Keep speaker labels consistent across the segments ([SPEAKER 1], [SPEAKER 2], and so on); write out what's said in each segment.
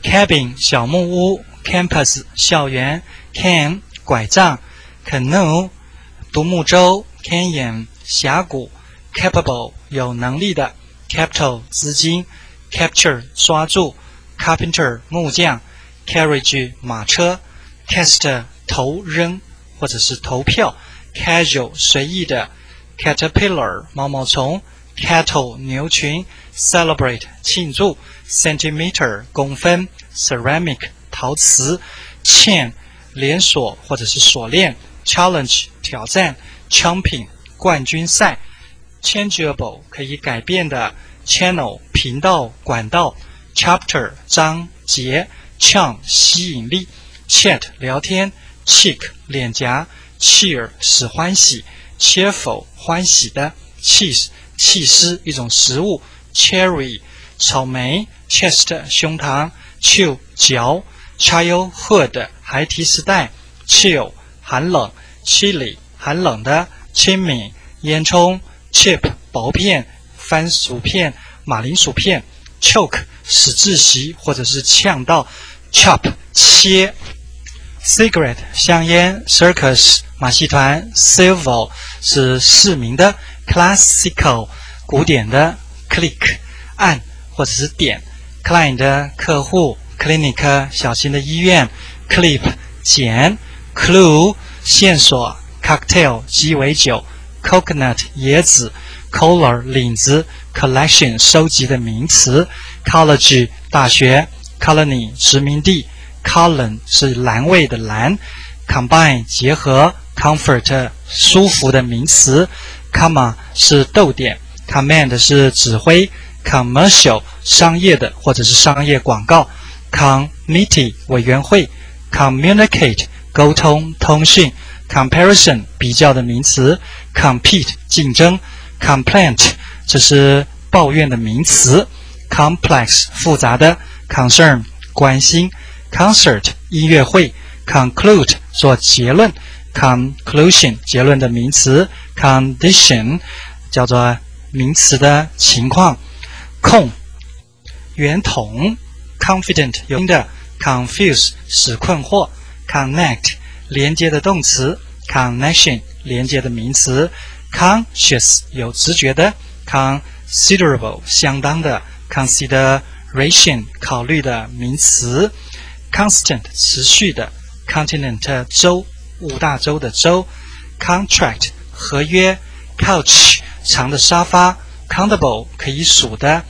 [SPEAKER 1] cabin 小木屋 campus 校园 can 拐杖 canoe 独木舟 canyon 峡谷 capable 有能力的 capital 资金 capture 抓住 carpenter 木匠 carriage 马车 cast 投扔或者是投票 casual 随意的 caterpillar 毛毛虫 cattle 牛群 celebrate 庆祝 centimeter 公分 ceramic 陶瓷 chain 连锁或者是锁链 challenge 挑战 champion 冠军赛 changeable 可以改变的 channel 频道管道 chapter 章节 charm 吸引力 chat 聊天 cheek 脸颊 cheer 使欢喜 cheerful 欢喜的 cheese 气司一种食物 cherry 草莓 chest 胸膛 chew 嚼 childhood 孩提时代 chill 寒冷 chilly 寒冷的 chimney 烟囱 chip 薄片番薯片马铃薯片 choke 使窒息或者是呛到 chop 切 cigarette 香烟 circus 马戏团 civil 是市民的 classical 古典的 click 按或者是点 client 的客户 clinic 小型的医院 clip 剪 clue 线索 cocktail 鸡尾酒 coconut 椰子 collar 领子 collection 收集的名词 college 大学 colony 殖民地 colon 是栏位的栏 combine 结合 comfort 舒服的名词 comma 是逗点 command 是指挥 commercial 商业的或者是商业广告 committee 委员会 communicate 沟通通讯 comparison 比较的名词 compete 竞争 complaint 这是抱怨的名词 complex 复杂的 concern 关心 concert 音乐会 conclude 做结论 conclusion 结论的名词 condition 叫做名词的情况 con 圆筒 confident 有心的 confuse 使困惑 connect 连接的动词 connection 连接的名词 conscious 有直觉的 considerable 相当的 consideration 考虑的名词 constant 持续的 continent 洲五大洲的洲 contract 合约 couch 长的沙发 countable 可以数的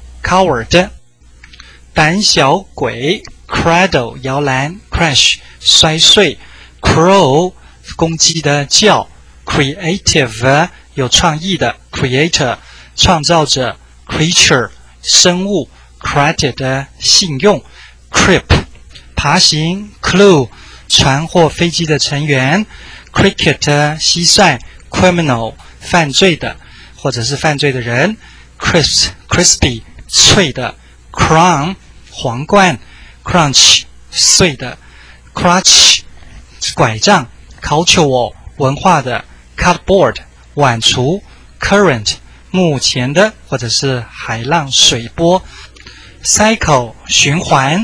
[SPEAKER 1] coward 胆小鬼 cradle 摇篮 crash 摔碎 crow 公鸡的叫 creative 有创意的 creator 创造者 creature 生物 credit 信用 creep 爬行 clue 船或飞机的成员 cricket 蟋蟀 criminal 犯罪的或者是犯罪的人 crispy 脆的 crown 皇冠 crunch 碎的 crutch 拐杖 cultural 文化的 cardboard 碗橱 current 目前的或者是海浪水波 cycle 循环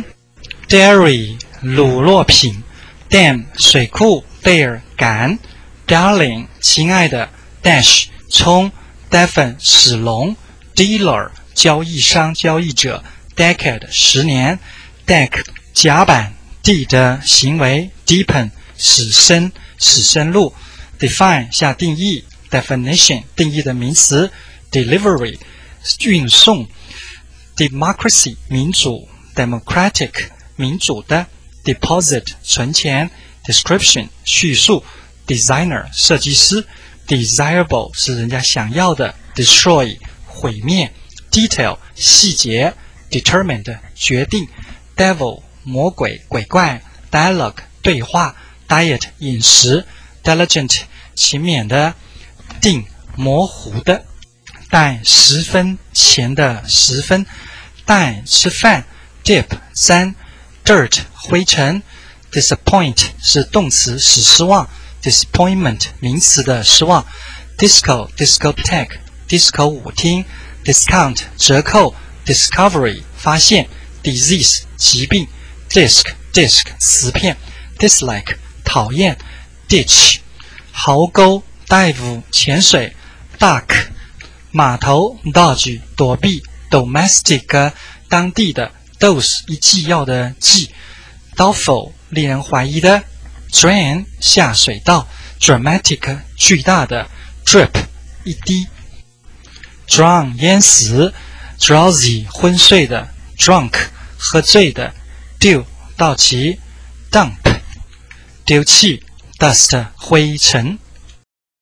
[SPEAKER 1] dairy 乳酪品 dam 水库 dare 赶 darling 亲爱的 dash 冲 deafen 使聋 dealer 交易商交易者 decade 10年 deck 甲板 deed 行为 deepen 使深入 define 下定义 definition 定义的名词 delivery 运送 democracy 民主 democratic 民主的 deposit 存钱 description 叙述 designer 设计师 desirable 是人家想要的 destroy 毁灭 detail 细节 determined 决定 devil 魔鬼鬼怪 dialogue 对话 diet 饮食 diligent 勤勉的定模糊的带10分钱的10分带吃饭 dip 沾 dirt 灰尘 disappoint 是动词使失望 disappointment 名词的失望 disco discotheque disco 舞厅 discount 折扣 discovery 发现 disease 疾病 disc 磁片 dislike 讨厌 ditch 壕沟 dive 潜水 duck 码头 dodge 躲避 domestic 当地的 dose 一剂药的剂 doubtful 令人怀疑的 drain 下水道 dramatic 巨大的 drip 一滴 drown 淹死 drowsy 昏睡的 drunk 喝醉的 dew 到期 dump 丢弃 dust 灰尘